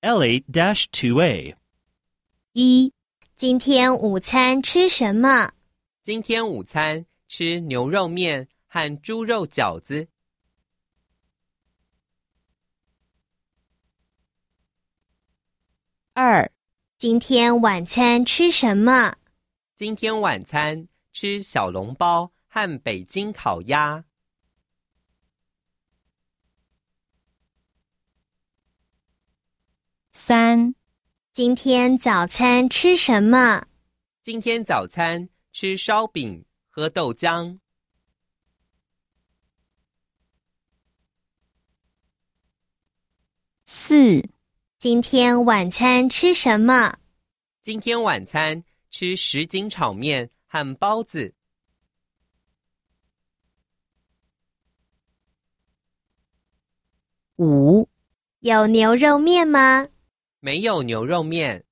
LA-2A。 一，今天午餐吃什么？ 今天午餐吃牛肉面和猪肉饺子。 二，今天晚餐吃什么？ 今天晚餐吃小笼包和北京烤鸭。 三，今天早餐吃什么？ 今天早餐吃烧饼，喝豆浆。 四，今天晚餐吃什么？ 今天晚餐吃什锦炒面和包子。 五，有牛肉面吗？ 没有牛肉面。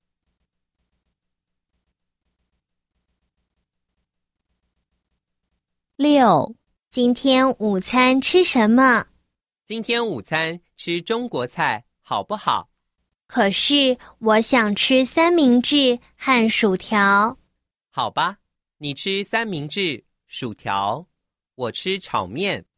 六，今天午餐吃什么？ 今天午餐吃中国菜，好不好？ 可是我想吃三明治和薯条。 好吧，你吃三明治、薯条，我吃炒面。